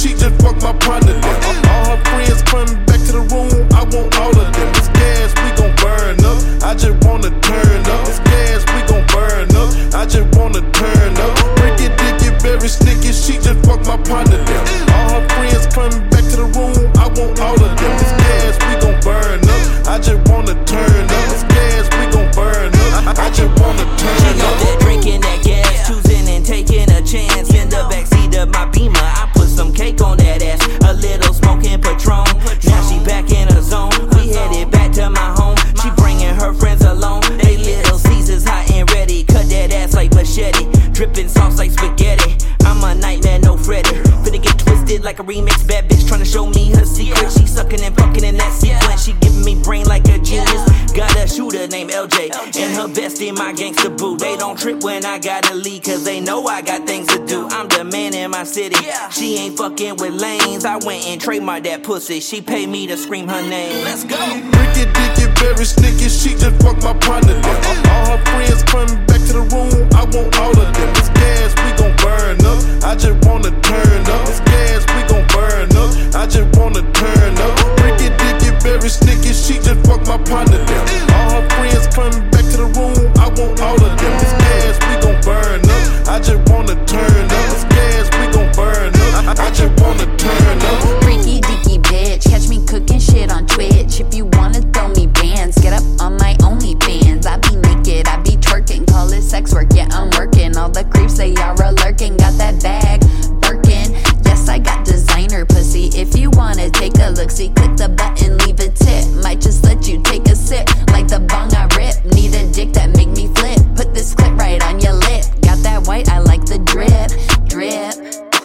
she just fucked my partner then. All her friends coming back to the room, I want all of them. It's gas, we gon' burn up. I just wanna turn up. It's gas, we gon' burn up. I just wanna turn up. Break it, dick it, very sneaky, she just fucked my partner then. All her friends coming back to the room, I want all of them. It's gas, we gon' burn up. I just wanna turn up. It's gas, we gon' burn up. I just wanna turn up. That drinking that gas, choosing and taking a chance. In the backseat of my Beamer, I put some cake on that ass. A little smoking Patron. Now she back in her zone. We headed back to my home. She bringing her friends along. They little Caesars hot and ready. Cut that ass like machete. Dripping sauce like spaghetti. I'm a nightmare, no Freddy. Finna get twisted like a remix. Bad bitch tryna show me her secret. She sucking and fucking in that sequence. She giving me brain like a genius. Got a shooter named LJ and her bestie my gangsta boo. They don't trip when I gotta leave, cause they know I got things to do. I'm the man in my city. She ain't fucking with lanes. I went and trademarked that pussy. She paid me to scream her name. Let's go. Break it, dick it, very sneaky, she just fucked my partner then. All her friends coming back to the room, I want all of them. It's gas, we gon' burn up. I just wanna turn up. It's gas, we gon' burn up. I just wanna turn up. Break it, dick it, very sneaky, she just fucked my partner then. All her friends coming back to the room, I want all of them. It's gas, we gon' burn up. I just wanna turn up. It's gas, we gon' burn up. I just wanna turn up. Freaky deaky bitch, catch me cooking shit on Twitch. If you wanna throw me bands, get up on my OnlyFans. I be naked, I be twerking, call it sex work, yeah I'm working. All the creeps they are lurking, got that bag, Birkin. Yes, I got designer pussy. If you wanna take a look, see, click the button, leave a tip. Might just let you take a sip, like the bong I rip. Need a dick that make me flip. Put this clip right on your lip. Got that white, I like the drip, drip.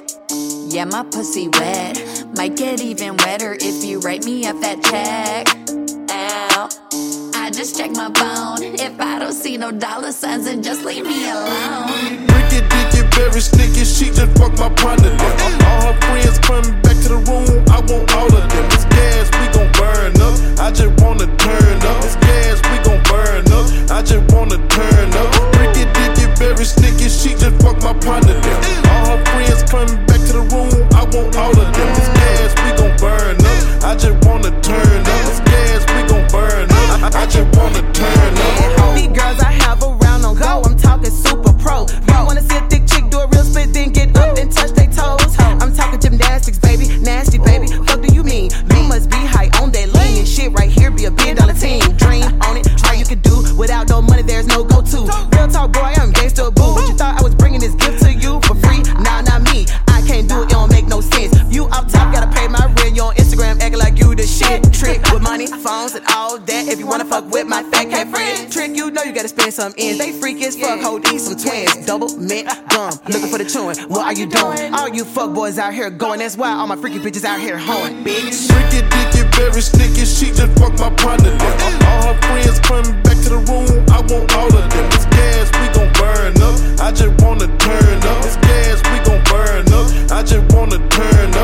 Yeah, my pussy wet. Might get even wetter if you write me up that check. Ow. I just check my phone. If I don't see no dollar signs, then just leave me alone. Break it, dick it, very sneaky, she just fucked my partner then. All her friends coming back to the room, I want all of them. It's gas, we gon' burn up. I just wanna turn up. It's gas, we gon' burn up. I just wanna turn up. Break it, dick it, very sneaky, she just fucked my partner then. All her friends coming back to the room, I want all of them. It's gas, we gon' burn up. I just wanna turn up. It's gas, we gon' burn up. I just wanna turn up. These girls I have around on go, I'm talking super pro. You wanna see a thick chick do a real split, then get up and touch they toes. I'm talking gymnastics, baby, nasty, baby. Fuck do you mean? You must be high on that lean and shit right here. Be a $1 billion team. Dream on it, all you can do. Without no money, there's no go-to. Real talk, boy, I'm gangsta boo. What you thought I was bringing this gift to you for free? Nah, not me. I can't do it, it don't make no sense. You up top, gotta pay my rent. You on Instagram, acting like you the shit. Trick with money, phones, and all that. If you wanna fuck with my fat cat friend, trick, you know you gotta spend some ends. They freak as fuck, hold these some twins. Double mint gum, looking for the chewing. What are you doing? All you fuck boys out here going. That's why all my freaky bitches out here hoeing, bitch. Break it, dick it, very sneaky, she just fucked my partner then. All her friends coming back to the room, I want all of them. It's gas, we gon' burn up. I just wanna turn up. It's gas, we gon' burn up. I just wanna turn up.